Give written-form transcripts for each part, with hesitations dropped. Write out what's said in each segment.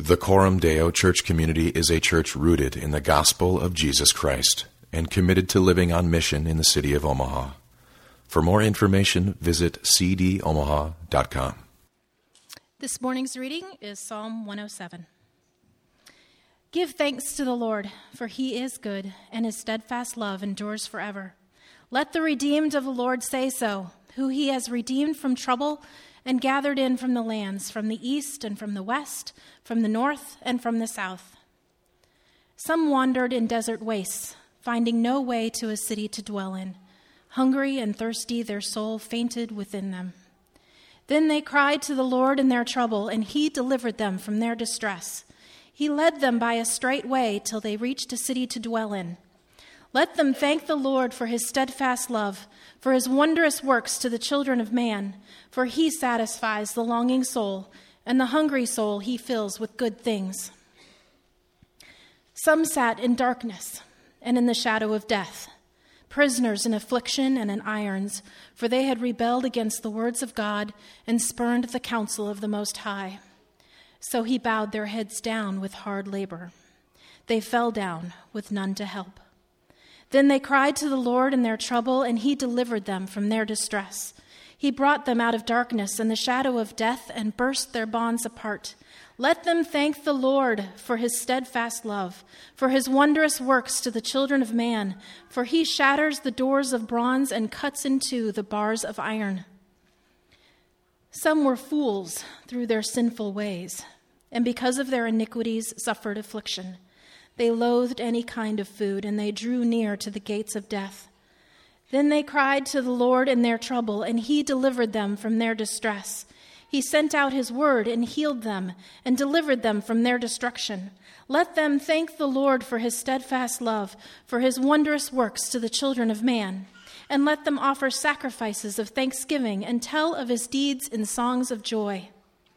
The Coram Deo Church Community is a church rooted in the gospel of Jesus Christ and committed to living on mission in the city of Omaha. For more information, visit cdomaha.com. This morning's reading is Psalm 107. Give thanks to the Lord, for he is good, and his steadfast love endures forever. Let the redeemed of the Lord say so, who he has redeemed from trouble and gathered in from the lands, from the east and from the west, from the north and from the south. Some wandered in desert wastes, finding no way to a city to dwell in. Hungry and thirsty, their soul fainted within them. Then they cried to the Lord in their trouble, and he delivered them from their distress. He led them by a straight way till they reached a city to dwell in. Let them thank the Lord for his steadfast love, for his wondrous works to the children of man, for he satisfies the longing soul, and the hungry soul he fills with good things. Some sat in darkness and in the shadow of death, prisoners in affliction and in irons, for they had rebelled against the words of God and spurned the counsel of the Most High. So he bowed their heads down with hard labor. They fell down with none to help. Then they cried to the Lord in their trouble, and he delivered them from their distress. He brought them out of darkness and the shadow of death and burst their bonds apart. Let them thank the Lord for his steadfast love, for his wondrous works to the children of man, for he shatters the doors of bronze and cuts in two the bars of iron. Some were fools through their sinful ways, and because of their iniquities suffered affliction. They loathed any kind of food, and they drew near to the gates of death. Then they cried to the Lord in their trouble, and he delivered them from their distress. He sent out his word and healed them, and delivered them from their destruction. Let them thank the Lord for his steadfast love, for his wondrous works to the children of man. And let them offer sacrifices of thanksgiving and tell of his deeds in songs of joy.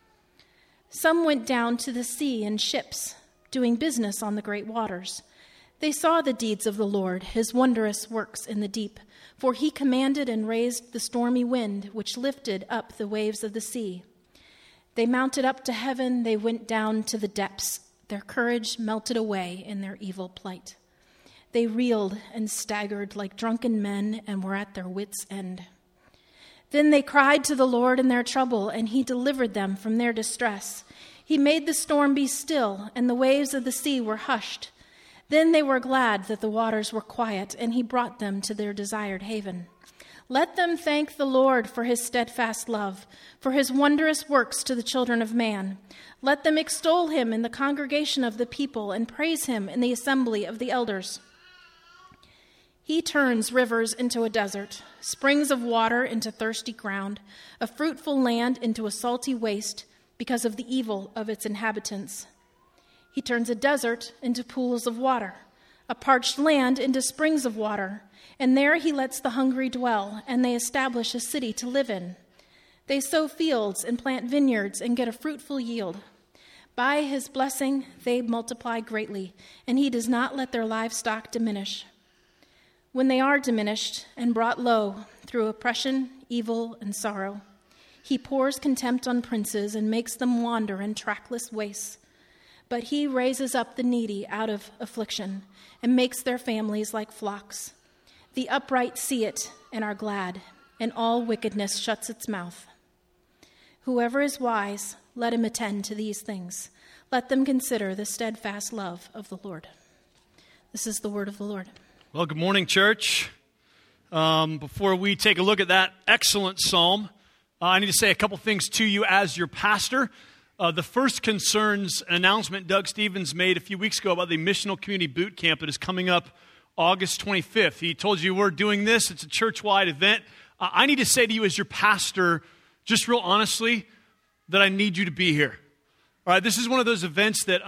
Some went down to the sea in ships, doing business on the great waters. They saw the deeds of the Lord, his wondrous works in the deep, for he commanded and raised the stormy wind, which lifted up the waves of the sea. They mounted up to heaven, they went down to the depths. Their courage melted away in their evil plight. They reeled and staggered like drunken men and were at their wits' end. Then they cried to the Lord in their trouble, and he delivered them from their distress. He made the storm be still, and the waves of the sea were hushed. Then they were glad that the waters were quiet, and he brought them to their desired haven. Let them thank the Lord for his steadfast love, for his wondrous works to the children of man. Let them extol him in the congregation of the people, and praise him in the assembly of the elders. He turns rivers into a desert, springs of water into thirsty ground, a fruitful land into a salty waste, because of the evil of its inhabitants. He turns a desert into pools of water, a parched land into springs of water, and there he lets the hungry dwell, and they establish a city to live in. They sow fields and plant vineyards and get a fruitful yield. By his blessing they multiply greatly, and he does not let their livestock diminish. When they are diminished and brought low through oppression, evil, and sorrow, he pours contempt on princes and makes them wander in trackless wastes. But he raises up the needy out of affliction and makes their families like flocks. The upright see it and are glad, and all wickedness shuts its mouth. Whoever is wise, let him attend to these things. Let them consider the steadfast love of the Lord. This is the word of the Lord. Well, good morning, church. Before we take a look at that excellent psalm, I need to say a couple things to you as your pastor. The first concerns an announcement Doug Stevens made a few weeks ago about the Missional Community Boot Camp that is coming up August 25th. He told you we're doing this. It's a church-wide event. I need to say to you as your pastor, just real honestly, that I need you to be here. All right, this is one of those events that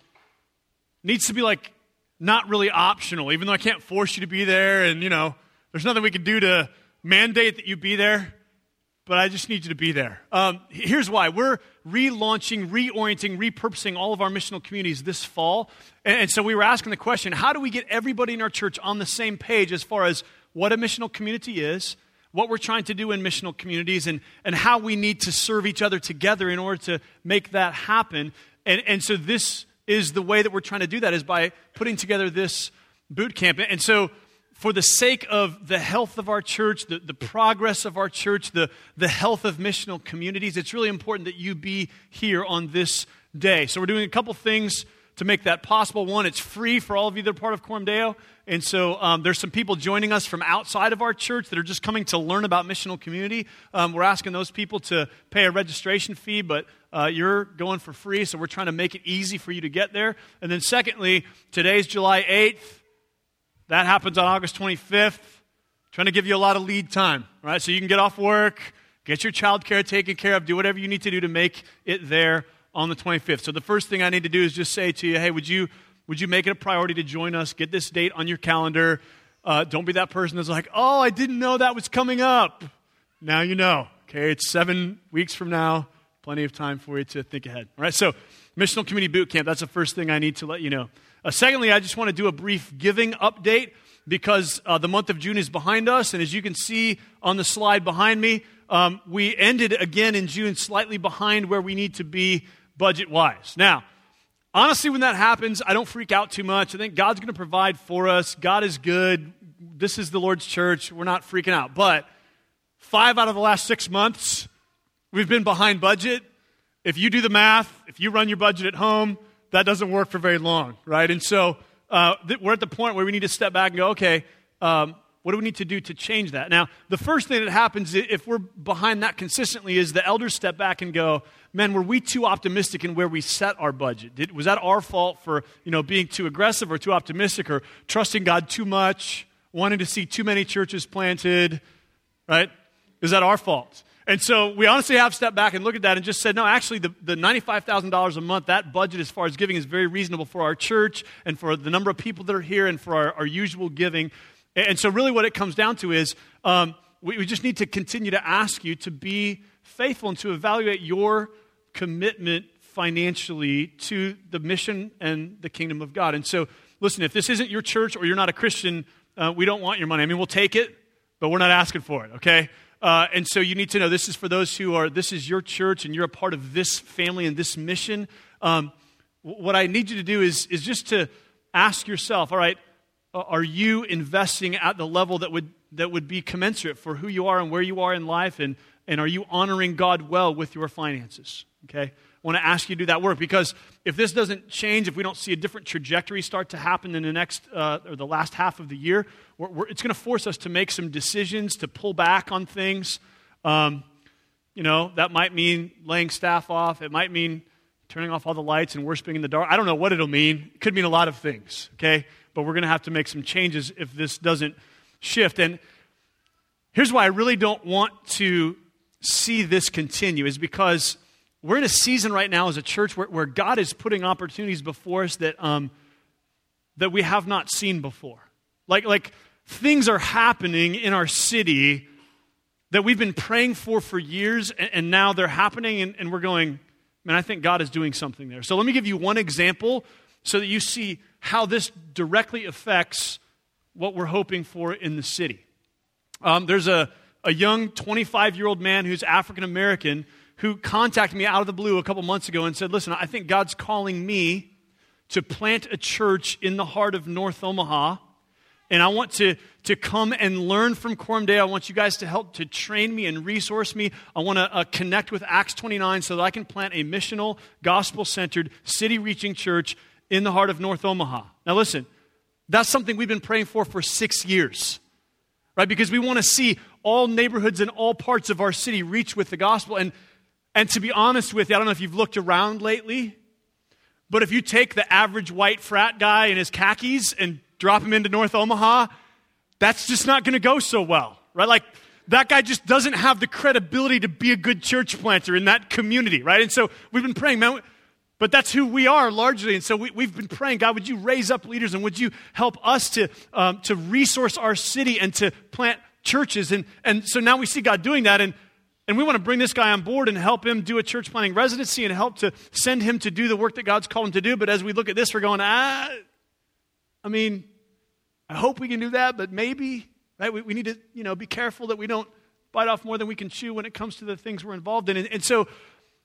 needs to be like not really optional, even though I can't force you to be there, and there's nothing we can do to mandate that you be there. But I just need you to be there. Here's why. We're relaunching, reorienting, repurposing all of our missional communities this fall. And so we were asking the question, how do we get everybody in our church on the same page as far as what a missional community is, what we're trying to do in missional communities, and how we need to serve each other together in order to make that happen? And so this is the way that we're trying to do that, is by putting together this boot camp. And so for the sake of the health of our church, the progress of our church, the health of missional communities, it's really important that you be here on this day. So we're doing a couple things to make that possible. One, it's free for all of you that are part of Coram Deo. And so there's some people joining us from outside of our church that are just coming to learn about missional community. We're asking those people to pay a registration fee, but you're going for free, so we're trying to make it easy for you to get there. And then secondly, today's July 8th. That happens on August 25th. Trying to give you a lot of lead time, right? So you can get off work, get your child care taken care of, do whatever you need to do to make it there on the 25th. So the first thing I need to do is just say to you, hey, would you make it a priority to join us? Get this date on your calendar. Don't be that person that's like, oh, I didn't know that was coming up. Now you know. Okay, it's 7 weeks from now. Plenty of time for you to think ahead. All right, so Missional Community Boot Camp, that's the first thing I need to let you know. Secondly, I just want to do a brief giving update because the month of June is behind us. And as you can see on the slide behind me, we ended again in June slightly behind where we need to be budget-wise. Now, honestly, when that happens, I don't freak out too much. I think God's going to provide for us. God is good. This is the Lord's church. We're not freaking out. But 5 out of the last 6 months, we've been behind budget. If you do the math, if you run your budget at home, that doesn't work for very long, right? And so we're at the point where we need to step back and go, okay, what do we need to do to change that? Now, the first thing that happens if we're behind that consistently is the elders step back and go, man, were we too optimistic in where we set our budget? Was that our fault for being too aggressive or too optimistic or trusting God too much, wanting to see too many churches planted, right? Is that our fault? And so we honestly have stepped back and looked at that and just said, no, actually the $95,000 a month, that budget as far as giving is very reasonable for our church and for the number of people that are here and for our usual giving. And so really what it comes down to is we just need to continue to ask you to be faithful and to evaluate your commitment financially to the mission and the kingdom of God. And so, listen, if this isn't your church or you're not a Christian, we don't want your money. I mean, we'll take it, but we're not asking for it, okay? And so you need to know this is for those this is your church and you're a part of this family and this mission. What I need you to do is just to ask yourself, all right, are you investing at the level that would be commensurate for who you are and where you are in life, and are you honoring God well with your finances? Okay, I want to ask you to do that work, because if this doesn't change, if we don't see a different trajectory start to happen in the next or the last half of the year, it's going to force us to make some decisions to pull back on things. That might mean laying staff off. It might mean turning off all the lights and worshiping in the dark. I don't know what it'll mean. It could mean a lot of things, okay? But we're going to have to make some changes if this doesn't shift. And here's why I really don't want to see this continue, is because we're in a season right now as a church where God is putting opportunities before us that we have not seen before. Like things are happening in our city that we've been praying for years, and now they're happening, and we're going, man, I think God is doing something there. So let me give you one example so that you see how this directly affects what we're hoping for in the city. There's a young 25-year-old man who's African-American who contacted me out of the blue a couple months ago and said, listen, I think God's calling me to plant a church in the heart of North Omaha, and I want to come and learn from Coram Deo. I want you guys to help to train me and resource me. I want to connect with Acts 29 so that I can plant a missional, gospel-centered, city-reaching church in the heart of North Omaha. Now listen, that's something we've been praying for 6 years, right? Because we want to see all neighborhoods and all parts of our city reach with the gospel. And to be honest with you, I don't know if you've looked around lately, but if you take the average white frat guy in his khakis and drop him into North Omaha, that's just not going to go so well, right? Like, that guy just doesn't have the credibility to be a good church planter in that community, right? And so we've been praying, man, but that's who we are largely. And so we've been praying, God, would you raise up leaders, and would you help us to resource our city and to plant churches? And so now we see God doing that, and we want to bring this guy on board and help him do a church planting residency and help to send him to do the work that God's called him to do. But as we look at this, we're going, I hope we can do that, but maybe, right? We need to, be careful that we don't bite off more than we can chew when it comes to the things we're involved in. And so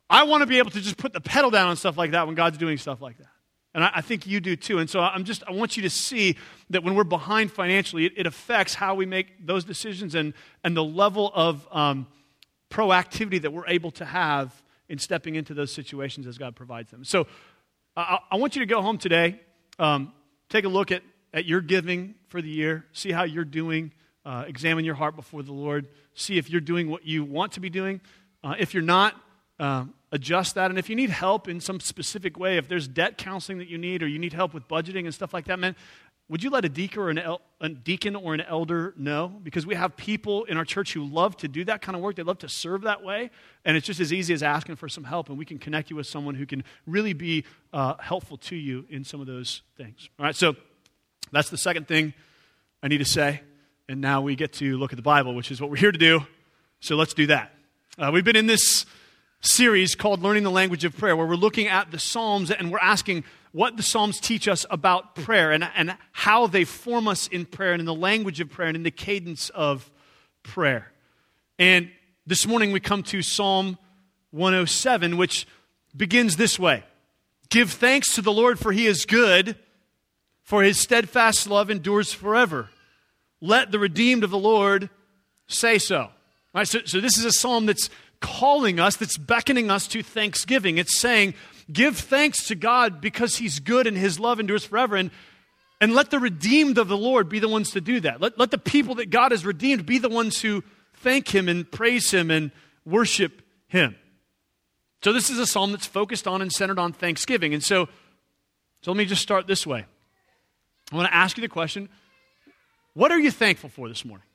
I want to be able to just put the pedal down on stuff like that when God's doing stuff like that. And I think you do too. And so I want you to see that when we're behind financially, it affects how we make those decisions and the level of proactivity that we're able to have in stepping into those situations as God provides them. So I want you to go home today, take a look at your giving for the year, see how you're doing, examine your heart before the Lord, see if you're doing what you want to be doing. If you're not, adjust that. And if you need help in some specific way, if there's debt counseling that you need or you need help with budgeting and stuff like that, man, would you let a deacon or an elder know? Because we have people in our church who love to do that kind of work. They love to serve that way. And it's just as easy as asking for some help. And we can connect you with someone who can really be helpful to you in some of those things. All right, so that's the second thing I need to say. And now we get to look at the Bible, which is what we're here to do. So let's do that. We've been in this series called Learning the Language of Prayer, where we're looking at the Psalms and we're asking what the Psalms teach us about prayer and how they form us in prayer and in the language of prayer and in the cadence of prayer. And this morning we come to Psalm 107, which begins this way. Give thanks to the Lord, for he is good, for his steadfast love endures forever. Let the redeemed of the Lord say so. All right, so this is a psalm that's calling us, that's beckoning us to thanksgiving. It's saying, give thanks to God because he's good and his love endures forever. And let the redeemed of the Lord be the ones to do that. Let the people that God has redeemed be the ones who thank him and praise him and worship him. So this is a psalm that's focused on and centered on thanksgiving. And so let me just start this way. I want to ask you the question, what are you thankful for this morning?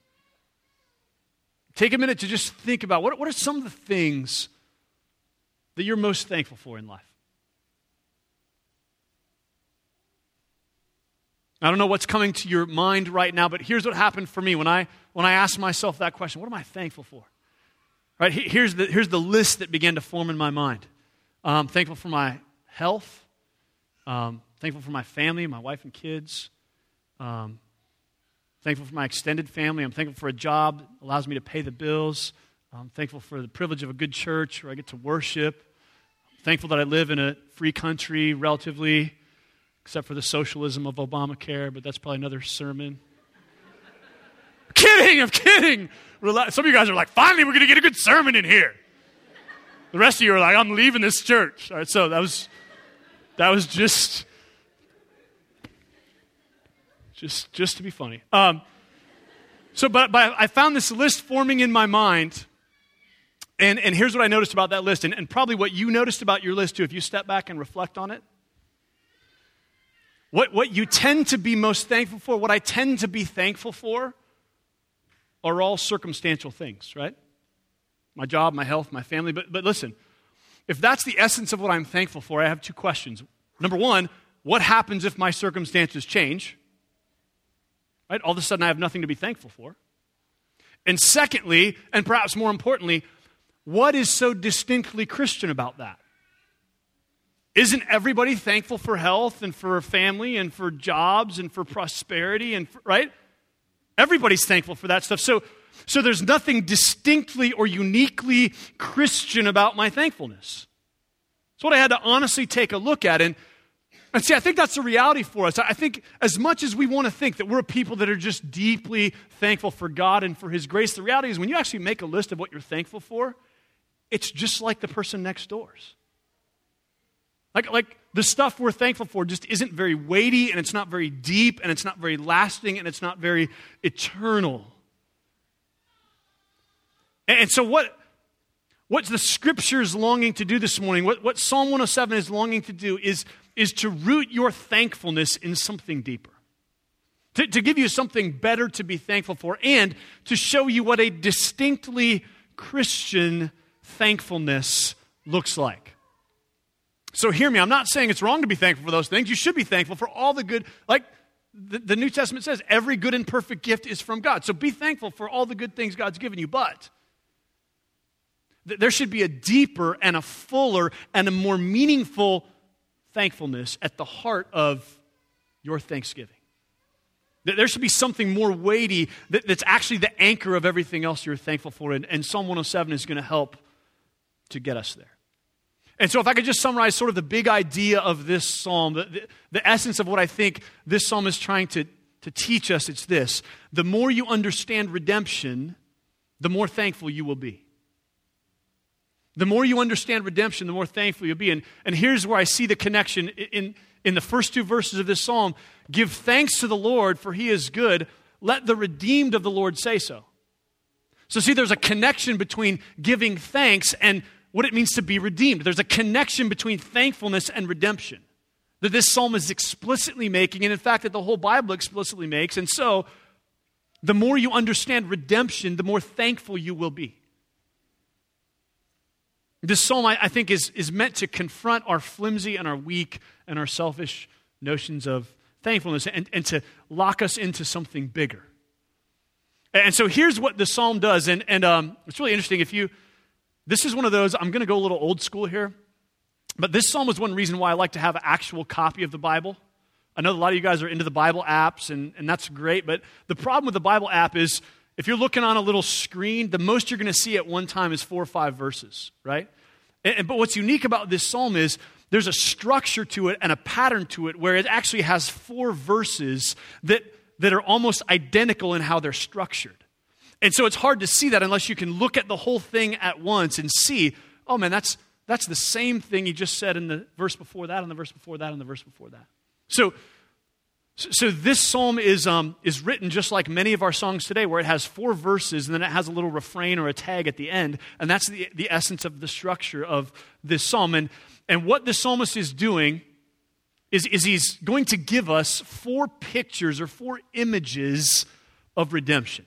Take a minute to just think about what are some of the things that you're most thankful for in life? I don't know what's coming to your mind right now, but here's what happened for me when I asked myself that question. What am I thankful for? Right, here's the list that began to form in my mind. I'm thankful for my health. Thankful for my family, my wife and kids. Thankful for my extended family. I'm thankful for a job that allows me to pay the bills. I'm thankful for the privilege of a good church where I get to worship. I'm thankful that I live in a free country, relatively, except for the socialism of Obamacare, but that's probably another sermon. I'm kidding. Some of you guys are like, finally we're going to get a good sermon in here. The rest of you are like, I'm leaving this church. All right, so that was just to be funny. But I found this list forming in my mind, and here's what I noticed about that list, and probably what you noticed about your list too, if you step back and reflect on it. What you tend to be most thankful for, what I tend to be thankful for, are all circumstantial things, right? My job, my health, my family. But listen, if that's the essence of what I'm thankful for, I have two questions. Number one, what happens if my circumstances change? Right? All of a sudden, I have nothing to be thankful for. And secondly, and perhaps more importantly, what is so distinctly Christian about that? Isn't everybody thankful for health and for family and for jobs and for prosperity and right? Everybody's thankful for that stuff. So there's nothing distinctly or uniquely Christian about my thankfulness. That's what I had to honestly take a look at. And see, I think that's the reality for us. I think as much as we want to think that we're a people that are just deeply thankful for God and for his grace, the reality is when you actually make a list of what you're thankful for, it's just like the person next door's. Like the stuff we're thankful for just isn't very weighty, and it's not very deep, and it's not very lasting, and it's not very eternal. And so what's the Scriptures longing to do this morning? What Psalm 107 is longing to do is to root your thankfulness in something deeper. To give you something better to be thankful for, and to show you what a distinctly Christian thankfulness looks like. So hear me, I'm not saying it's wrong to be thankful for those things. You should be thankful for all the good, like the New Testament says, every good and perfect gift is from God. So be thankful for all the good things God's given you, but there should be a deeper and a fuller and a more meaningful thankfulness at the heart of your thanksgiving. There should be something more weighty that's actually the anchor of everything else you're thankful for, and Psalm 107 is going to help to get us there. And so if I could just summarize sort of the big idea of this psalm, the essence of what I think this psalm is trying to teach us, it's this. The more you understand redemption, the more thankful you will be. The more you understand redemption, the more thankful you'll be. And here's where I see the connection in the first two verses of this psalm. Give thanks to the Lord, for he is good. Let the redeemed of the Lord say so. So see, there's a connection between giving thanks and what it means to be redeemed. There's a connection between thankfulness and redemption that this psalm is explicitly making, and in fact that the whole Bible explicitly makes. And so, the more you understand redemption, the more thankful you will be. This psalm, I think, is meant to confront our flimsy and our weak and our selfish notions of thankfulness and to lock us into something bigger. And so here's what the psalm does, and it's really interesting. This is one of those, I'm going to go a little old school here, but this psalm is one reason why I like to have an actual copy of the Bible. I know a lot of you guys are into the Bible apps, and that's great, but the problem with the Bible app is if you're looking on a little screen, the most you're going to see at one time is 4 or 5 verses, right? But what's unique about this psalm is there's a structure to it and a pattern to it where it actually has 4 verses that are almost identical in how they're structured. And so it's hard to see that unless you can look at the whole thing at once and see, oh man, that's the same thing he just said in the verse before that, and the verse before that, and the verse before that. So this psalm is written just like many of our songs today, where it has 4 verses and then it has a little refrain or a tag at the end, and that's the essence of the structure of this psalm. And what the psalmist is doing is he's going to give us 4 pictures or 4 images of redemption.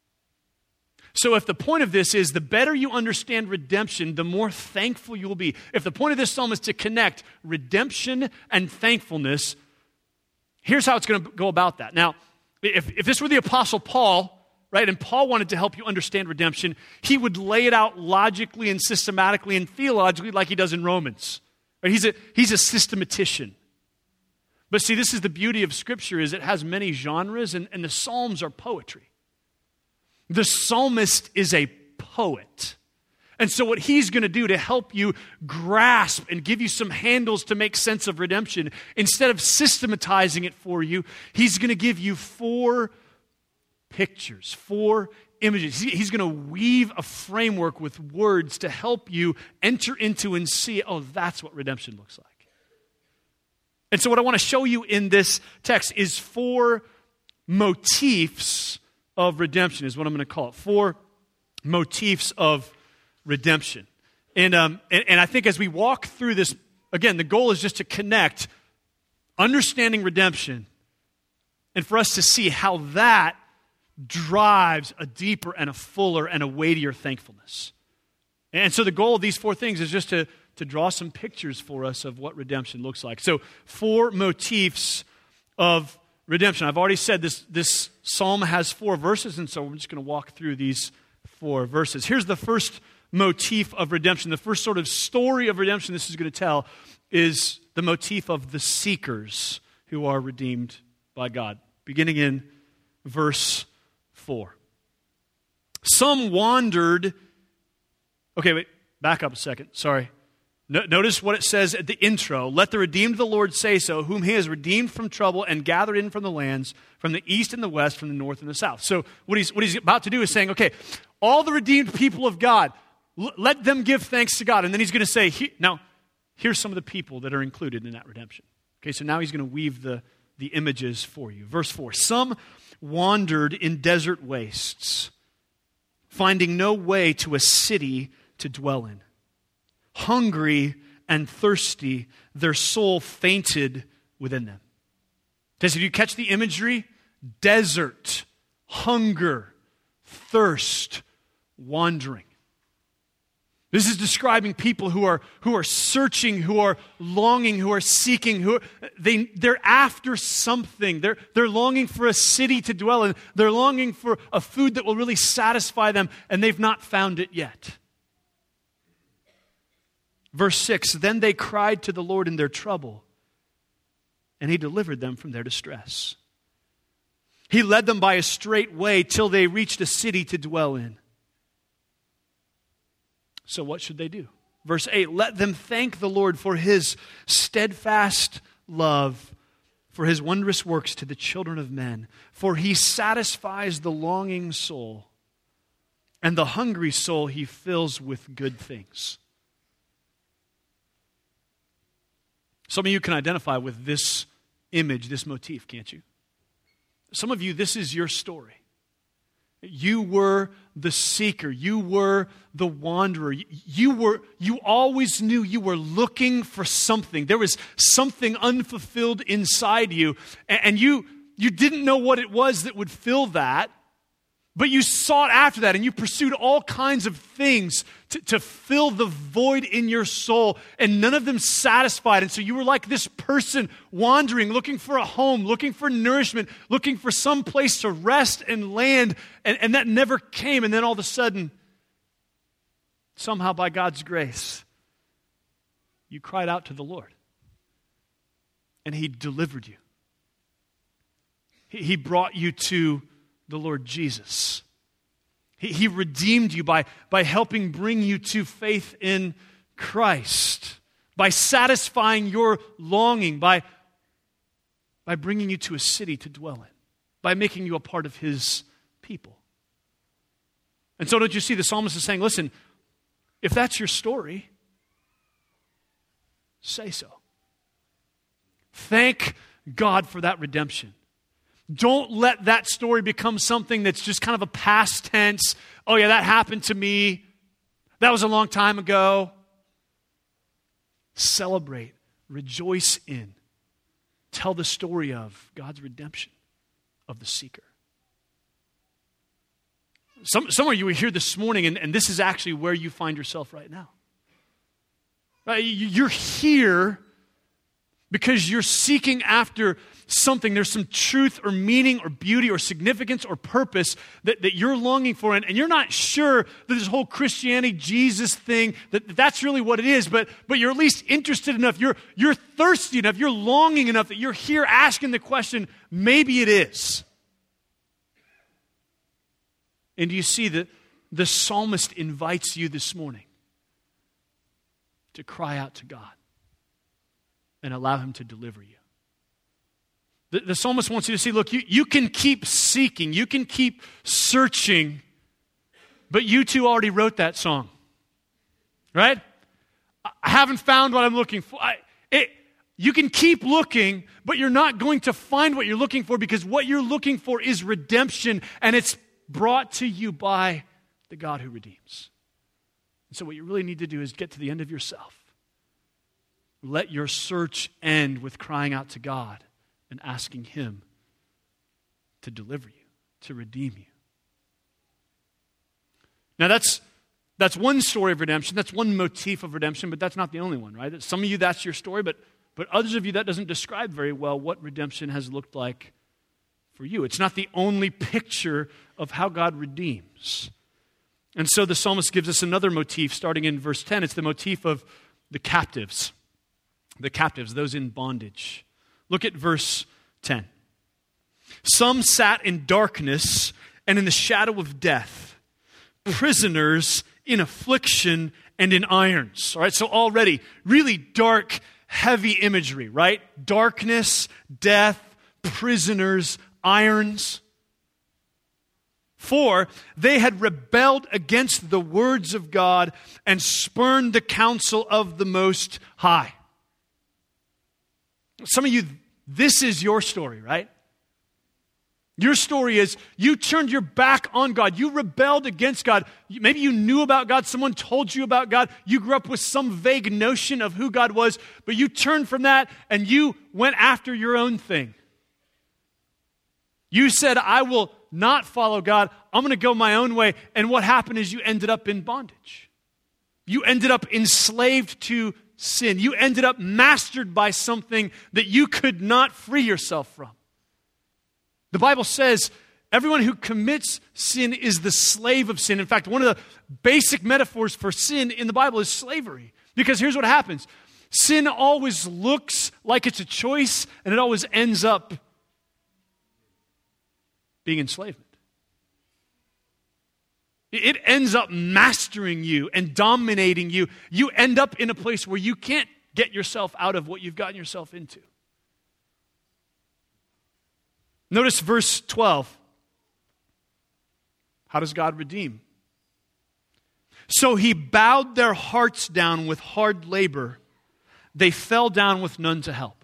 So if the point of this is the better you understand redemption, the more thankful you will be. If the point of this psalm is to connect redemption and thankfulness, here's how it's going to go about that. Now, if this were the Apostle Paul, right, and Paul wanted to help you understand redemption, he would lay it out logically and systematically and theologically like he does in Romans. Right? He's a systematician. But see, this is the beauty of Scripture, is it has many genres, and the Psalms are poetry. The psalmist is a poet. And so what he's going to do to help you grasp and give you some handles to make sense of redemption, instead of systematizing it for you, he's going to give you 4 pictures, 4 images. He's going to weave a framework with words to help you enter into and see, oh, that's what redemption looks like. And so what I want to show you in this text is 4 motifs of redemption, is what I'm going to call it. 4 motifs of redemption. And I think as we walk through this, again, the goal is just to connect understanding redemption and for us to see how that drives a deeper and a fuller and a weightier thankfulness. And so the goal of these 4 things is just to draw some pictures for us of what redemption looks like. So 4 motifs of redemption. I've already said this psalm has 4 verses, and so we're just going to walk through these 4 verses. Here's the first motif of redemption. The first sort of story of redemption this is going to tell is the motif of the seekers who are redeemed by God. Beginning in verse 4. Some wandered... Okay, wait, back up a second. Sorry. Notice what it says at the intro. Let the redeemed of the Lord say so, whom he has redeemed from trouble and gathered in from the lands, from the east and the west, from the north and the south. So what he's about to do is saying, okay, all the redeemed people of God, let them give thanks to God. And then he's going to say, now, here's some of the people that are included in that redemption. Okay, so now he's going to weave the images for you. Verse 4, some wandered in desert wastes, finding no way to a city to dwell in. Hungry and thirsty, their soul fainted within them. Does you catch the imagery? Desert, hunger, thirst, wandering. This is describing people who are searching, who are longing, who are seeking, they're after something. They're longing for a city to dwell in. They're longing for a food that will really satisfy them, and they've not found it yet. Verse 6, then they cried to the Lord in their trouble, and he delivered them from their distress. He led them by a straight way till they reached a city to dwell in. So what should they do? Verse 8, let them thank the Lord for his steadfast love, for his wondrous works to the children of men. For he satisfies the longing soul, and the hungry soul he fills with good things. Some of you can identify with this image, this motif, can't you? Some of you, this is your story. You were the seeker. You were the wanderer. You always knew you were looking for something. There was something unfulfilled inside you, and you didn't know what it was that would fill that, but you sought after that, and you pursued all kinds of things to fill the void in your soul, and none of them satisfied. And so you were like this person wandering, looking for a home, looking for nourishment, looking for some place to rest and land, and that never came. And then all of a sudden, somehow by God's grace, you cried out to the Lord, and he delivered you. He brought you to the Lord Jesus. He redeemed you by helping bring you to faith in Christ, by satisfying your longing, by bringing you to a city to dwell in, by making you a part of his people. And so don't you see, the psalmist is saying, listen, if that's your story, say so. Thank God for that redemption. Don't let that story become something that's just kind of a past tense. Oh yeah, that happened to me. That was a long time ago. Celebrate, rejoice in, tell the story of God's redemption of the seeker. Some of you are here this morning, and this is actually where you find yourself right now. Right? You're here because you're seeking after something. There's some truth or meaning or beauty or significance or purpose that you're longing for. And you're not sure that this whole Christianity, Jesus thing, that's really what it is. But you're at least interested enough. You're thirsty enough. You're longing enough that you're here asking the question, maybe it is. And do you see that the psalmist invites you this morning to cry out to God and allow him to deliver you? The psalmist wants you to see, look, you can keep seeking, you can keep searching, but you too already wrote that song, right? I haven't found what I'm looking for. You can keep looking, but you're not going to find what you're looking for, because what you're looking for is redemption, and it's brought to you by the God who redeems. And so what you really need to do is get to the end of yourself. Let your search end with crying out to God and asking him to deliver you, to redeem you. Now that's one story of redemption. That's one motif of redemption, but that's not the only one, right? Some of you, that's your story, but others of you, that doesn't describe very well what redemption has looked like for you. It's not the only picture of how God redeems. And so the psalmist gives us another motif starting in verse 10. It's the motif of the captives. The captives, those in bondage. Look at verse 10. Some sat in darkness and in the shadow of death, prisoners in affliction and in irons. All right, so already really dark, heavy imagery, right? Darkness, death, prisoners, irons. For they had rebelled against the words of God and spurned the counsel of the Most High. Some of you, this is your story, right? Your story is you turned your back on God. You rebelled against God. Maybe you knew about God. Someone told you about God. You grew up with some vague notion of who God was, but you turned from that and you went after your own thing. You said, I will not follow God. I'm going to go my own way. And what happened is you ended up in bondage. You ended up enslaved to sin. You ended up mastered by something that you could not free yourself from. The Bible says everyone who commits sin is the slave of sin. In fact, one of the basic metaphors for sin in the Bible is slavery. Because here's what happens. Sin always looks like it's a choice, and it always ends up being enslavement. It ends up mastering you and dominating you. You end up in a place where you can't get yourself out of what you've gotten yourself into. Notice verse 12. How does God redeem? So he bowed their hearts down with hard labor. They fell down with none to help.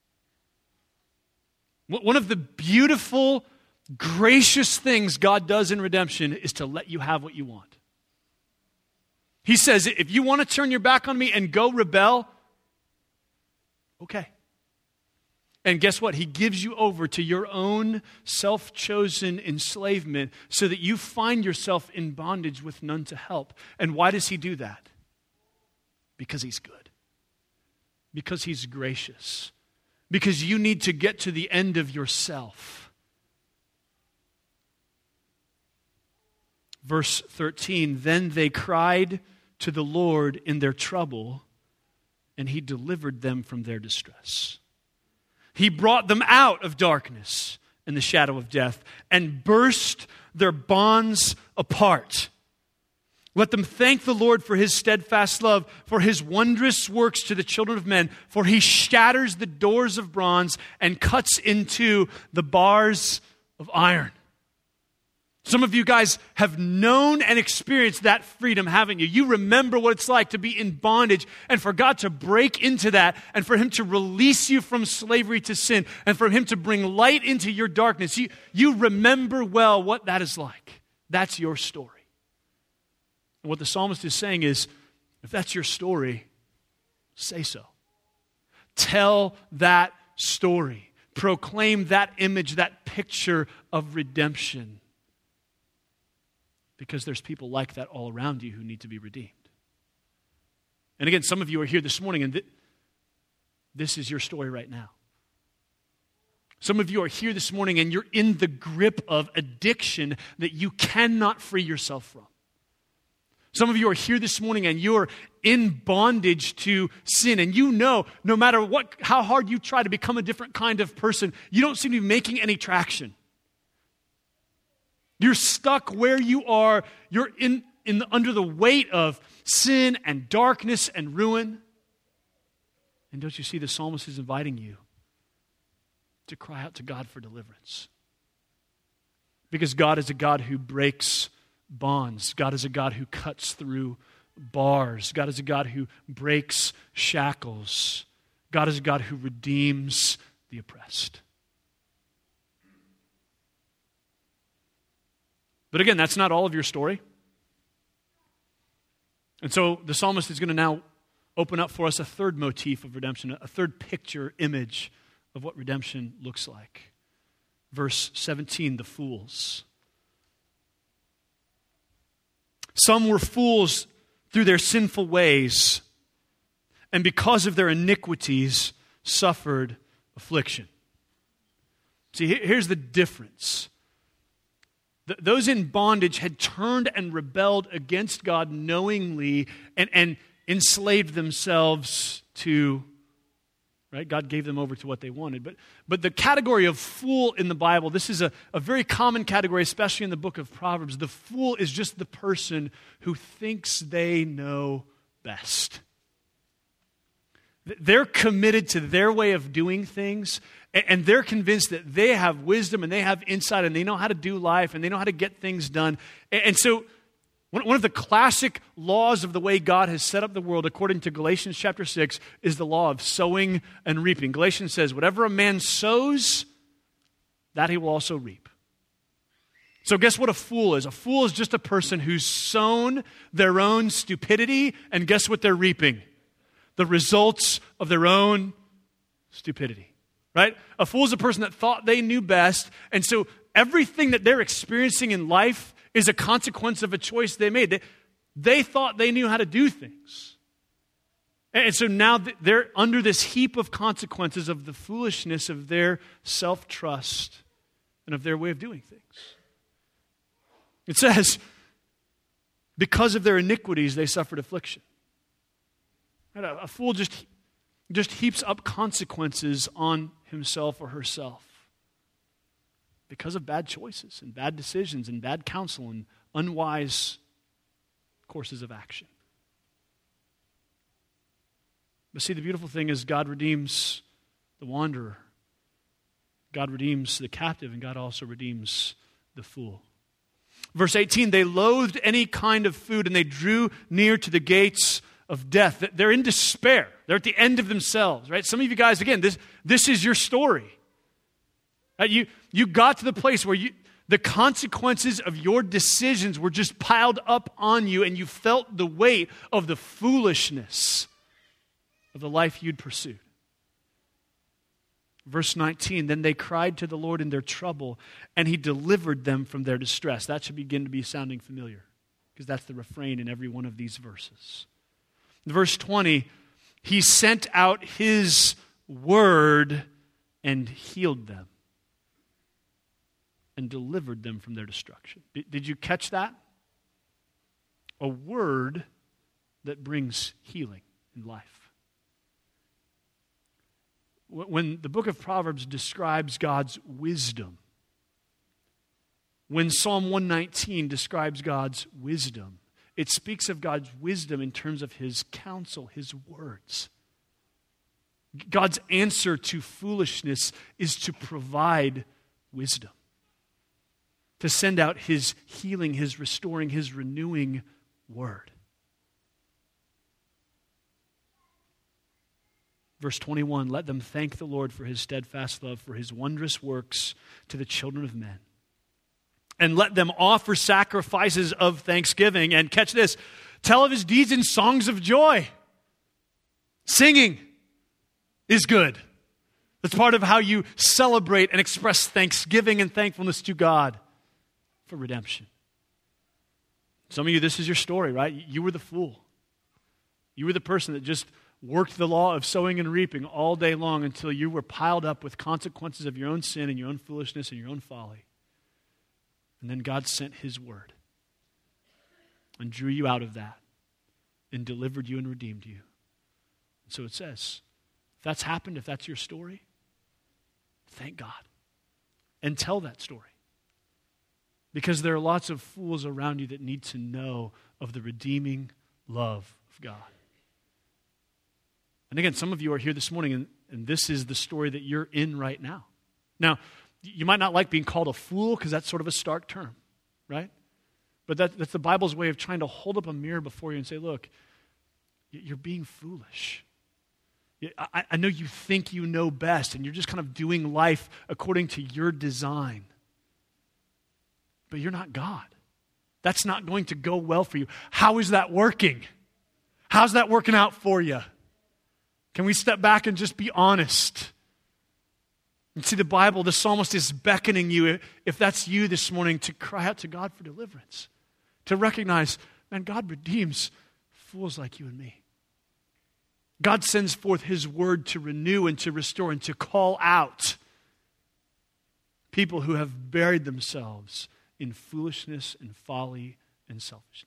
One of the beautiful, gracious things God does in redemption is to let you have what you want. He says, if you want to turn your back on me and go rebel, okay. And guess what? He gives you over to your own self-chosen enslavement so that you find yourself in bondage with none to help. And why does he do that? Because he's good. Because he's gracious. Because you need to get to the end of yourself. Verse 13, then they cried to the Lord in their trouble, and he delivered them from their distress. He brought them out of darkness and the shadow of death and burst their bonds apart. Let them thank the Lord for his steadfast love, for his wondrous works to the children of men, for he shatters the doors of bronze and cuts into the bars of iron. Some of you guys have known and experienced that freedom, haven't you? You remember what it's like to be in bondage and for God to break into that and for him to release you from slavery to sin and for him to bring light into your darkness. You remember well what that is like. That's your story. And what the psalmist is saying is, if that's your story, say so. Tell that story. Proclaim that image, that picture of redemption. Because there's people like that all around you who need to be redeemed. And again, some of you are here this morning and this is your story right now. Some of you are here this morning and you're in the grip of addiction that you cannot free yourself from. Some of you are here this morning and you're in bondage to sin, and you know no matter how hard you try to become a different kind of person, you don't seem to be making any traction. You're stuck where you are. You're under the weight of sin and darkness and ruin. And don't you see the psalmist is inviting you to cry out to God for deliverance? Because God is a God who breaks bonds. God is a God who cuts through bars. God is a God who breaks shackles. God is a God who redeems the oppressed. But again, that's not all of your story. And so the psalmist is going to now open up for us a third motif of redemption, a third picture, image of what redemption looks like. Verse 17, the fools. Some were fools through their sinful ways, and because of their iniquities, suffered affliction. See, here's the difference. Those in bondage had turned and rebelled against God knowingly and enslaved themselves to, right? God gave them over to what they wanted. But the category of fool in the Bible, this is a very common category, especially in the book of Proverbs. The fool is just the person who thinks they know best. They're committed to their way of doing things, and they're convinced that they have wisdom and they have insight and they know how to do life and they know how to get things done. And so one of the classic laws of the way God has set up the world, according to Galatians chapter 6, is the law of sowing and reaping. Galatians says, whatever a man sows, that he will also reap. So guess what a fool is? A fool is just a person who's sown their own stupidity, and guess what they're reaping? The results of their own stupidity. Right? A fool is a person that thought they knew best, and so everything that they're experiencing in life is a consequence of a choice they made. They thought they knew how to do things. And so now they're under this heap of consequences of the foolishness of their self-trust and of their way of doing things. It says, because of their iniquities, they suffered affliction. Right? A fool just heaps up consequences on himself or herself because of bad choices and bad decisions and bad counsel and unwise courses of action. But see, the beautiful thing is God redeems the wanderer. God redeems the captive, and God also redeems the fool. Verse 18, they loathed any kind of food, and they drew near to the gates of death. They're in despair. They're at the end of themselves, right? Some of you guys, again, this is your story. Right? You got to the place where the consequences of your decisions were just piled up on you, and you felt the weight of the foolishness of the life you'd pursued. Verse 19, then they cried to the Lord in their trouble, and he delivered them from their distress. That should begin to be sounding familiar, because that's the refrain in every one of these verses. Verse 20, he sent out his word and healed them and delivered them from their destruction. Did you catch that? A word that brings healing in life. When the book of Proverbs describes God's wisdom, when Psalm 119 describes God's wisdom, it speaks of God's wisdom in terms of his counsel, his words. God's answer to foolishness is to provide wisdom, to send out his healing, his restoring, his renewing word. Verse 21, let them thank the Lord for his steadfast love, for his wondrous works to the children of men. And let them offer sacrifices of thanksgiving. And catch this, tell of his deeds in songs of joy. Singing is good. That's part of how you celebrate and express thanksgiving and thankfulness to God for redemption. Some of you, this is your story, right? You were the fool. You were the person that just worked the law of sowing and reaping all day long until you were piled up with consequences of your own sin and your own foolishness and your own folly. And then God sent his word and drew you out of that and delivered you and redeemed you. And so it says, if that's happened, if that's your story, thank God and tell that story. Because there are lots of fools around you that need to know of the redeeming love of God. And again, some of you are here this morning, and this is the story that you're in right now. Now, you might not like being called a fool because that's sort of a stark term, right? But that's the Bible's way of trying to hold up a mirror before you and say, look, you're being foolish. I know you think you know best, and you're just kind of doing life according to your design. But you're not God. That's not going to go well for you. How is that working? How's that working out for you? Can we step back and just be honest? And see, the Bible, the psalmist is beckoning you, if that's you this morning, to cry out to God for deliverance. To recognize, man, God redeems fools like you and me. God sends forth his word to renew and to restore and to call out people who have buried themselves in foolishness and folly and selfishness.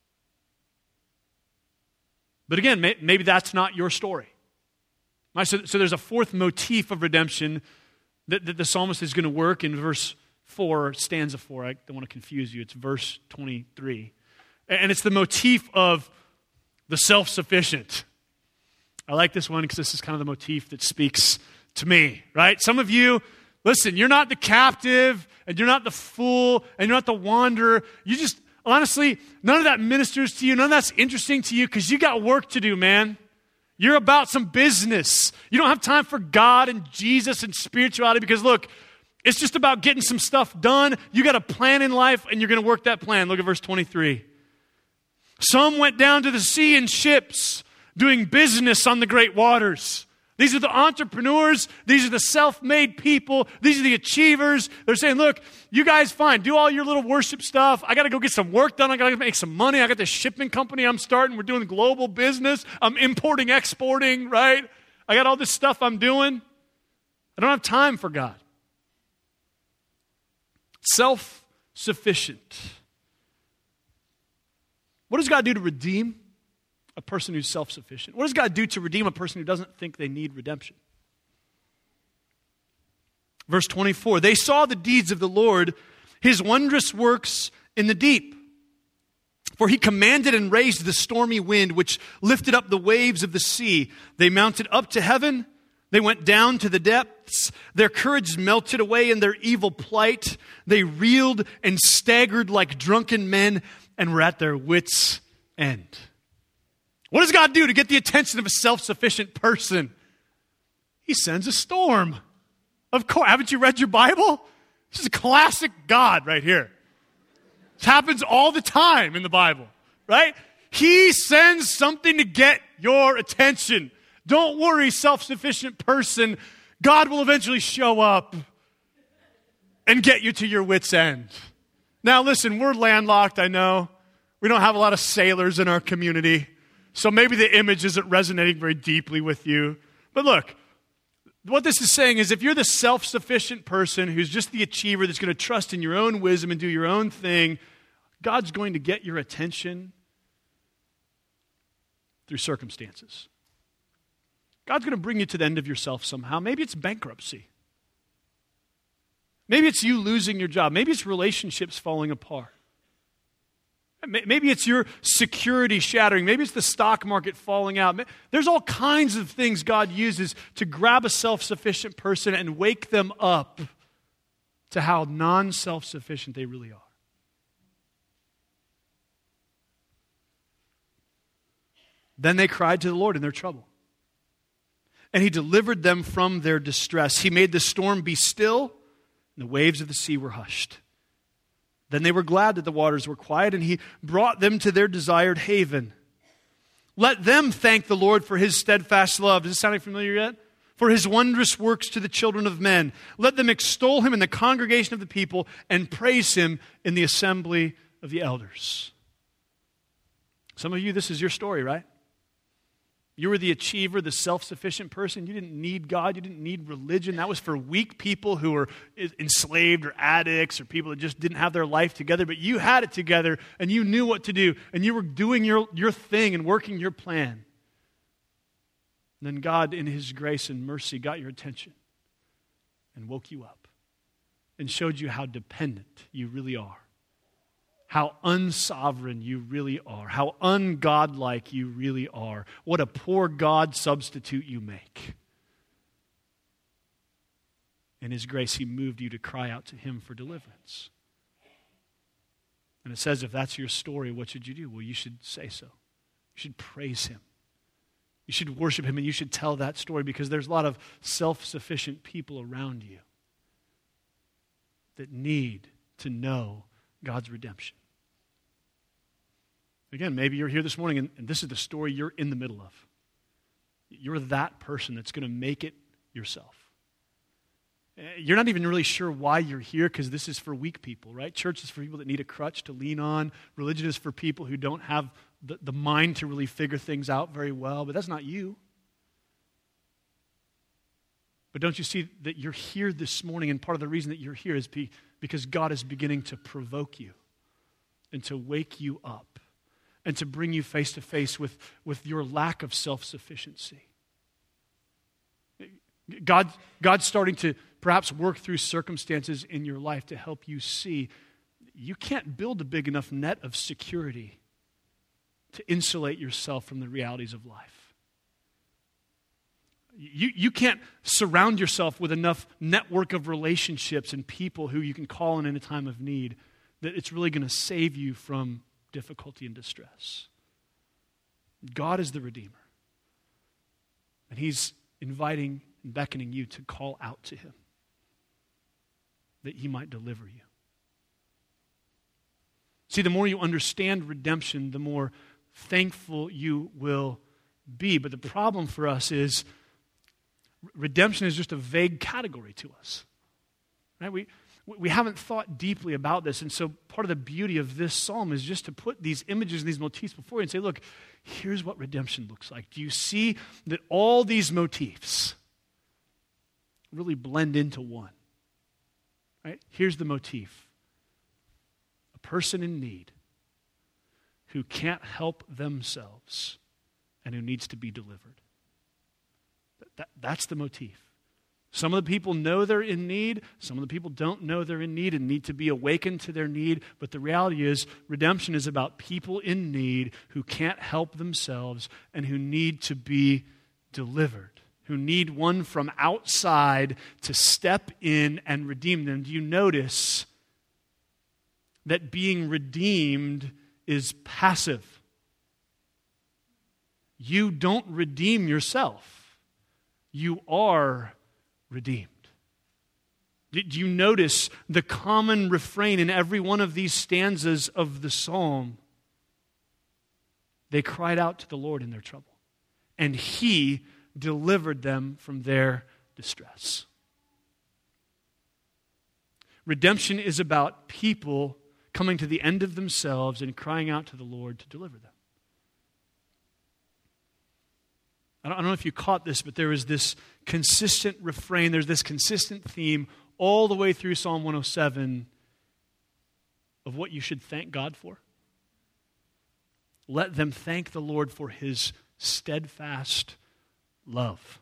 But again, maybe that's not your story. So there's a fourth motif of redemption that the psalmist is going to work in verse 4, stanza 4. I don't want to confuse you. It's verse 23. And it's the motif of the self-sufficient. I like this one because this is kind of the motif that speaks to me, right? Some of you, listen, you're not the captive, and you're not the fool, and you're not the wanderer. You just, honestly, none of that ministers to you. None of that's interesting to you because you got work to do, man. You're about some business. You don't have time for God and Jesus and spirituality because, look, it's just about getting some stuff done. You got a plan in life, and you're going to work that plan. Look at verse 23. Some went down to the sea in ships, doing business on the great waters. These are the entrepreneurs. These are the self-made people. These are the achievers. They're saying, look, you guys fine. Do all your little worship stuff. I got to go get some work done. I got to make some money. I got this shipping company I'm starting. We're doing global business. I'm importing, exporting, right? I got all this stuff I'm doing. I don't have time for God. Self-sufficient. What does God do to redeem a person who's self-sufficient? What does God do to redeem a person who doesn't think they need redemption? Verse 24, they saw the deeds of the Lord, his wondrous works in the deep. For he commanded and raised the stormy wind, which lifted up the waves of the sea. They mounted up to heaven. They went down to the depths. Their courage melted away in their evil plight. They reeled and staggered like drunken men and were at their wits' end. What does God do to get the attention of a self-sufficient person? He sends a storm. Of course. Haven't you read your Bible? This is a classic God right here. This happens all the time in the Bible, right? He sends something to get your attention. Don't worry, self-sufficient person. God will eventually show up and get you to your wits' end. Now listen, we're landlocked, I know. We don't have a lot of sailors in our community. So maybe the image isn't resonating very deeply with you. But look, what this is saying is if you're the self-sufficient person who's just the achiever that's going to trust in your own wisdom and do your own thing, God's going to get your attention through circumstances. God's going to bring you to the end of yourself somehow. Maybe it's bankruptcy. Maybe it's you losing your job. Maybe it's relationships falling apart. Maybe it's your security shattering. Maybe it's the stock market falling out. There's all kinds of things God uses to grab a self-sufficient person and wake them up to how non-self-sufficient they really are. Then they cried to the Lord in their trouble, and He delivered them from their distress. He made the storm be still, and the waves of the sea were hushed. Then they were glad that the waters were quiet, and He brought them to their desired haven. Let them thank the Lord for His steadfast love. Does this sound familiar yet? For His wondrous works to the children of men. Let them extol Him in the congregation of the people and praise Him in the assembly of the elders. Some of you, this is your story, right? You were the achiever, the self-sufficient person. You didn't need God. You didn't need religion. That was for weak people who were enslaved or addicts or people that just didn't have their life together. But you had it together and you knew what to do. And you were doing your thing and working your plan. And then God, in His grace and mercy, got your attention and woke you up and showed you how dependent you really are. How unsovereign you really are. How ungodlike you really are. What a poor God substitute you make. In His grace, He moved you to cry out to Him for deliverance. And it says if that's your story, what should you do? Well, you should say so. You should praise Him. You should worship Him and you should tell that story because there's a lot of self-sufficient people around you that need to know God's redemption. Again, maybe you're here this morning and this is the story you're in the middle of. You're that person that's going to make it yourself. You're not even really sure why you're here because this is for weak people, right? Church is for people that need a crutch to lean on. Religion is for people who don't have the mind to really figure things out very well, but that's not you. But don't you see that you're here this morning, and part of the reason that you're here is because God is beginning to provoke you and to wake you up and to bring you face to face with your lack of self-sufficiency. God's starting to perhaps work through circumstances in your life to help you see you can't build a big enough net of security to insulate yourself from the realities of life. You can't surround yourself with enough network of relationships and people who you can call in a time of need that it's really going to save you from difficulty and distress. God is the Redeemer. And He's inviting and beckoning you to call out to Him that He might deliver you. See, the more you understand redemption, the more thankful you will be. But the problem for us is redemption is just a vague category to us. Right? We haven't thought deeply about this. And so part of the beauty of this psalm is just to put these images and these motifs before you and say, look, here's what redemption looks like. Do you see that all these motifs really blend into one? Right? Here's the motif. A person in need who can't help themselves and who needs to be delivered. That's the motif. Some of the people know they're in need. Some of the people don't know they're in need and need to be awakened to their need. But the reality is, redemption is about people in need who can't help themselves and who need to be delivered, who need one from outside to step in and redeem them. Do you notice that being redeemed is passive? You don't redeem yourself. You are redeemed. Did you notice the common refrain in every one of these stanzas of the psalm? They cried out to the Lord in their trouble, and He delivered them from their distress. Redemption is about people coming to the end of themselves and crying out to the Lord to deliver them. I don't know if you caught this, but there is this consistent refrain, there's this consistent theme all the way through Psalm 107 of what you should thank God for. Let them thank the Lord for His steadfast love.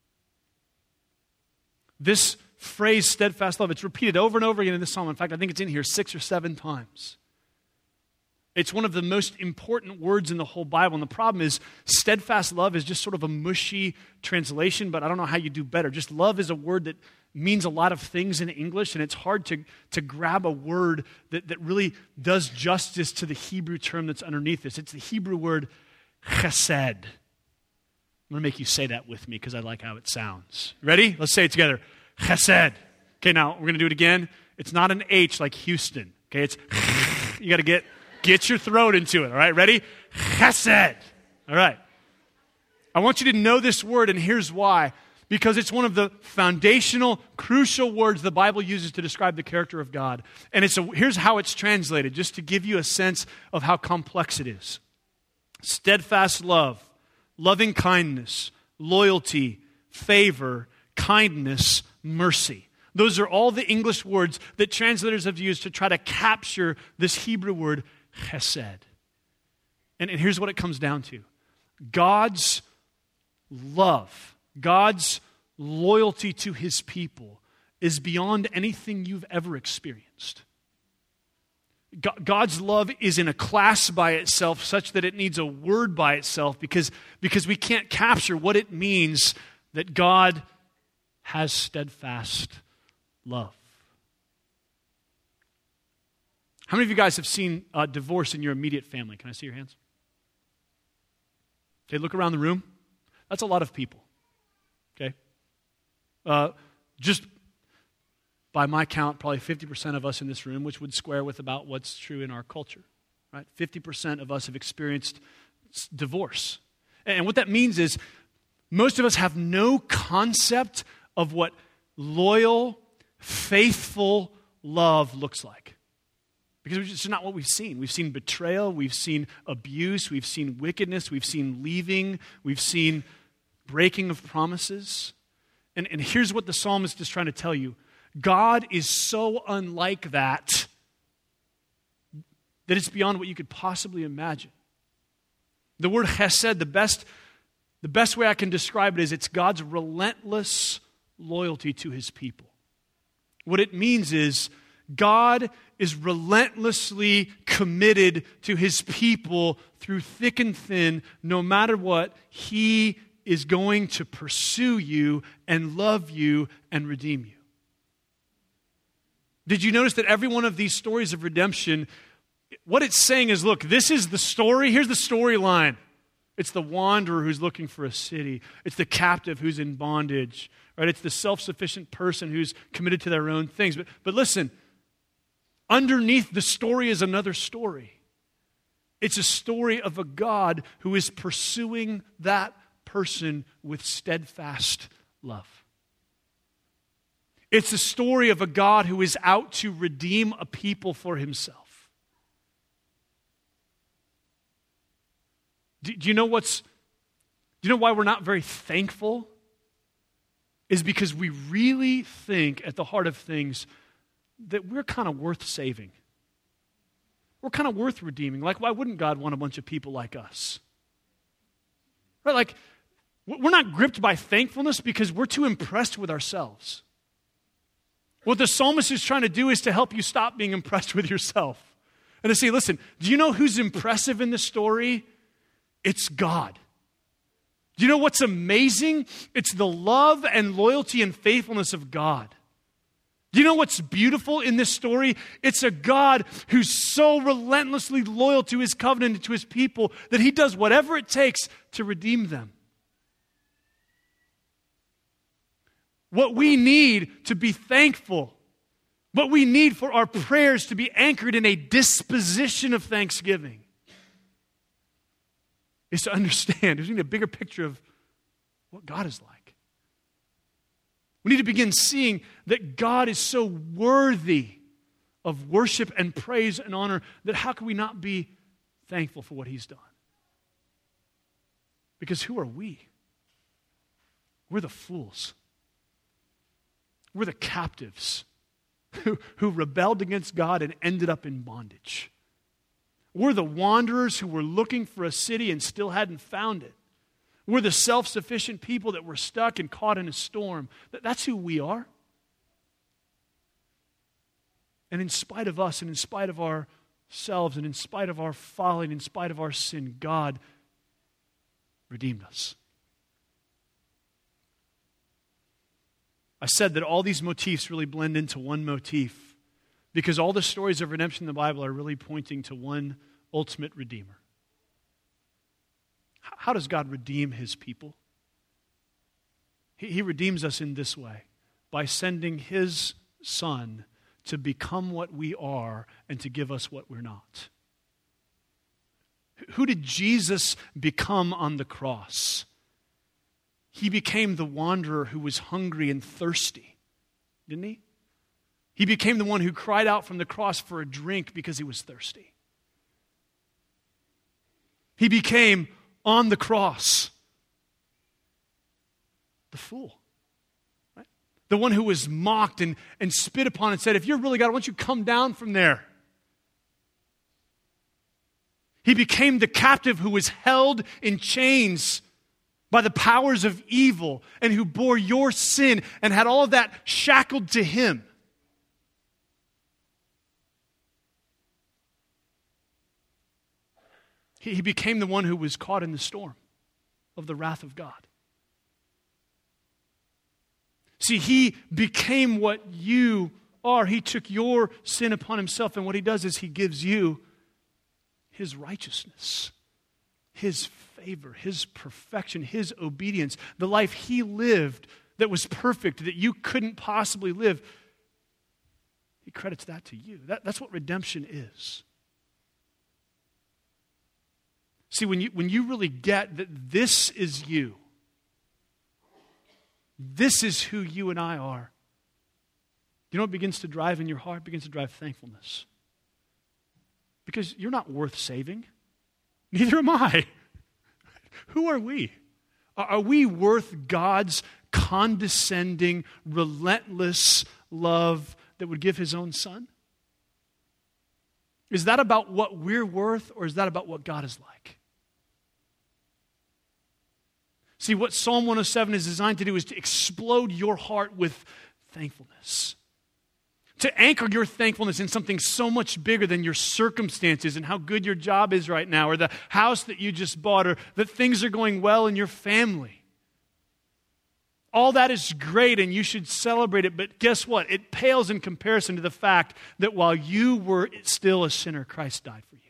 This phrase, steadfast love, it's repeated over and over again in this psalm. In fact, I think it's in here 6 or 7 times. It's one of the most important words in the whole Bible. And the problem is, steadfast love is just sort of a mushy translation, but I don't know how you do better. Just love is a word that means a lot of things in English, and it's hard to grab a word that really does justice to the Hebrew term that's underneath this. It's the Hebrew word chesed. I'm going to make you say that with me because I like how it sounds. Ready? Let's say it together. Chesed. Okay, now we're going to do it again. It's not an H like Houston. Okay, it's you got to get your throat into it. All right, ready? Chesed. All right. I want you to know this word, and here's why. Because it's one of the foundational, crucial words the Bible uses to describe the character of God. And here's how it's translated, just to give you a sense of how complex it is. Steadfast love, loving kindness, loyalty, favor, kindness, mercy. Those are all the English words that translators have used to try to capture this Hebrew word, chesed. And here's what it comes down to. God's love, God's loyalty to His people is beyond anything you've ever experienced. God's love is in a class by itself such that it needs a word by itself because we can't capture what it means that God has steadfast love. How many of you guys have seen divorce in your immediate family? Can I see your hands? Okay, look around the room. That's a lot of people. Okay? Just by my count, probably 50% of us in this room, which would square with about what's true in our culture. Right? 50% of us have experienced divorce. And what that means is most of us have no concept of what loyal, faithful love looks like. Because it's just not what we've seen. We've seen betrayal, we've seen abuse, we've seen wickedness, we've seen leaving, we've seen breaking of promises. And here's what the psalmist is trying to tell you. God is so unlike that it's beyond what you could possibly imagine. The word chesed, the best way I can describe it is it's God's relentless loyalty to His people. What it means is God is relentlessly committed to His people through thick and thin. No matter what, He is going to pursue you and love you and redeem you. Did you notice that every one of these stories of redemption, what it's saying is, look, this is the story. Here's the storyline. It's the wanderer who's looking for a city. It's the captive who's in bondage. Right? It's the self-sufficient person who's committed to their own things. But listen, underneath the story is another story. It's a story of a God who is pursuing that person with steadfast love. It's a story of a God who is out to redeem a people for Himself. Do you know why we're not very thankful? Is because we really think at the heart of things that we're kind of worth saving. We're kind of worth redeeming. Like, why wouldn't God want a bunch of people like us? Right? Like, We're not gripped by thankfulness because we're too impressed with ourselves. What the psalmist is trying to do is to help you stop being impressed with yourself. And to say, listen, do you know who's impressive in this story? It's God. Do you know what's amazing? It's the love and loyalty and faithfulness of God. Do you know what's beautiful in this story? It's a God who's so relentlessly loyal to his covenant and to his people that he does whatever it takes to redeem them. What we need to be thankful, what we need for our prayers to be anchored in a disposition of thanksgiving, is to understand, we need a bigger picture of what God is like. We need to begin seeing that God is so worthy of worship and praise and honor that how can we not be thankful for what he's done? Because who are we? We're the fools. We're the captives who rebelled against God and ended up in bondage. We're the wanderers who were looking for a city and still hadn't found it. We're the self-sufficient people that were stuck and caught in a storm. That's who we are. And in spite of us and in spite of ourselves and in spite of our folly and in spite of our sin, God redeemed us. I said that all these motifs really blend into one motif because all the stories of redemption in the Bible are really pointing to one ultimate Redeemer. How does God redeem his people? He redeems us in this way, by sending his Son to become what we are and to give us what we're not. Who did Jesus become on the cross? He became the wanderer who was hungry and thirsty, didn't he? He became the one who cried out from the cross for a drink because he was thirsty. He became, on the cross, the fool. Right? The one who was mocked and spit upon and said, if you're really God, why don't you come down from there? He became the captive who was held in chains by the powers of evil and who bore your sin and had all of that shackled to him. He became the one who was caught in the storm of the wrath of God. See, he became what you are. He took your sin upon himself, and what he does is he gives you his righteousness, his favor, his perfection, his obedience, the life he lived that was perfect, that you couldn't possibly live. He credits that to you. That's what redemption is. See, when you really get that this is you, this is who you and I are, you know what begins to drive in your heart? It begins to drive thankfulness. Because you're not worth saving. Neither am I. Who are we? Are we worth God's condescending, relentless love that would give his own Son? Is that about what we're worth, or is that about what God is like? See, what Psalm 107 is designed to do is to explode your heart with thankfulness. To anchor your thankfulness in something so much bigger than your circumstances and how good your job is right now, or the house that you just bought, or that things are going well in your family. All that is great and you should celebrate it, but guess what? It pales in comparison to the fact that while you were still a sinner, Christ died for you.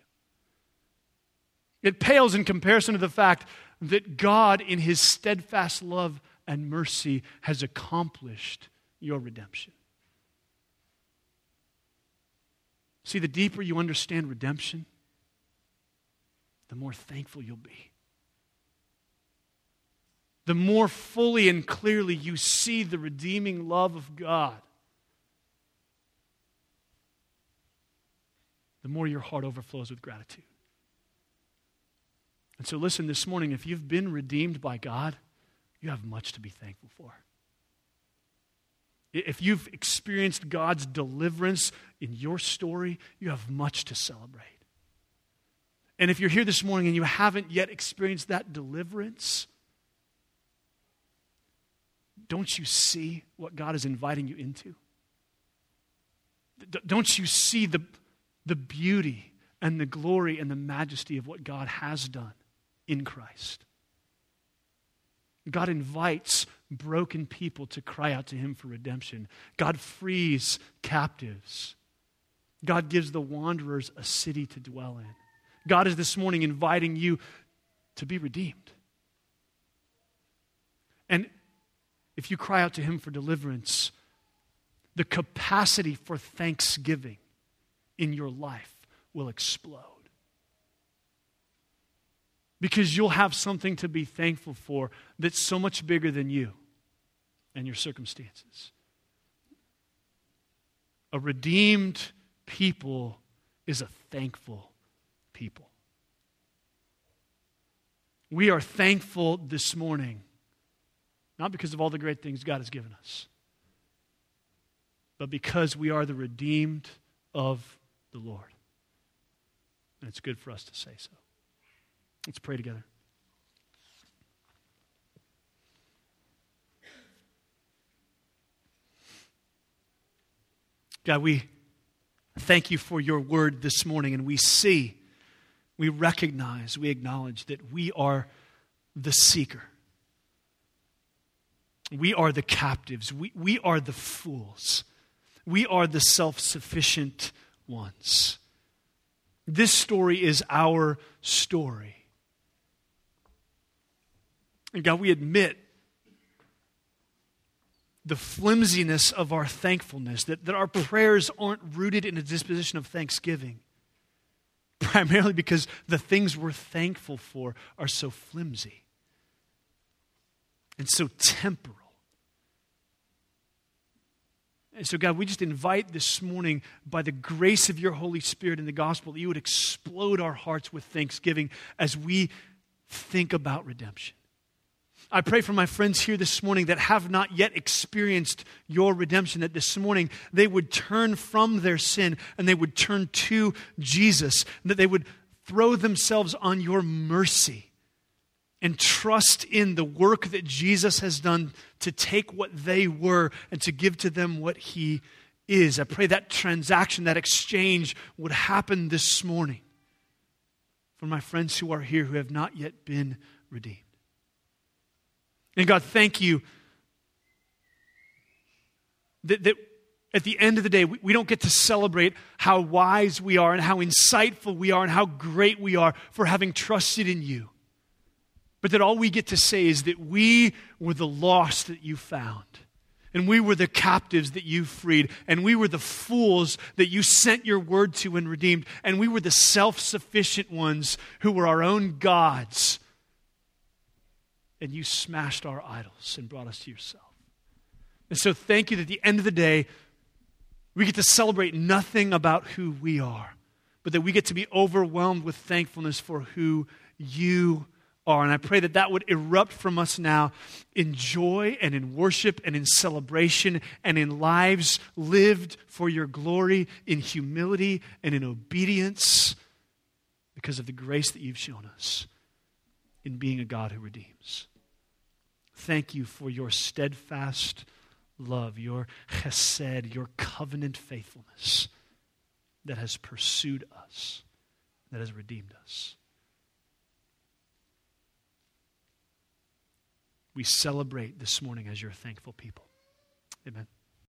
It pales in comparison to the fact that God, in his steadfast love and mercy, has accomplished your redemption. See, the deeper you understand redemption, the more thankful you'll be. The more fully and clearly you see the redeeming love of God, the more your heart overflows with gratitude. And so listen, this morning, if you've been redeemed by God, you have much to be thankful for. If you've experienced God's deliverance in your story, you have much to celebrate. And if you're here this morning and you haven't yet experienced that deliverance, don't you see what God is inviting you into? Don't you see the beauty and the glory and the majesty of what God has done in Christ? God invites broken people to cry out to him for redemption. God frees captives. God gives the wanderers a city to dwell in. God is this morning inviting you to be redeemed. And if you cry out to him for deliverance, the capacity for thanksgiving in your life will explode. Because you'll have something to be thankful for that's so much bigger than you and your circumstances. A redeemed people is a thankful people. We are thankful this morning, not because of all the great things God has given us, but because we are the redeemed of the Lord. And it's good for us to say so. Let's pray together. God, we thank you for your word this morning, and we recognize, we acknowledge that we are the seeker. We are the captives. We are the fools. We are the self-sufficient ones. This story is our story. And God, we admit the flimsiness of our thankfulness, that our prayers aren't rooted in a disposition of thanksgiving, primarily because the things we're thankful for are so flimsy and so temporal. And so, God, we just invite this morning, by the grace of your Holy Spirit in the gospel, that you would explode our hearts with thanksgiving as we think about redemption. I pray for my friends here this morning that have not yet experienced your redemption, that this morning they would turn from their sin and they would turn to Jesus, and that they would throw themselves on your mercy and trust in the work that Jesus has done to take what they were and to give to them what he is. I pray that transaction, that exchange would happen this morning for my friends who are here who have not yet been redeemed. And God, thank you that at the end of the day, we don't get to celebrate how wise we are and how insightful we are and how great we are for having trusted in you. But that all we get to say is that we were the lost that you found. And we were the captives that you freed. And we were the fools that you sent your word to and redeemed. And we were the self-sufficient ones who were our own gods. And you smashed our idols and brought us to yourself. And so thank you that at the end of the day, we get to celebrate nothing about who we are, but that we get to be overwhelmed with thankfulness for who you are. And I pray that that would erupt from us now in joy and in worship and in celebration and in lives lived for your glory, in humility and in obedience, because of the grace that you've shown us in being a God who redeems. Thank you for your steadfast love, your chesed, your covenant faithfulness that has pursued us, that has redeemed us. We celebrate this morning as your thankful people. Amen.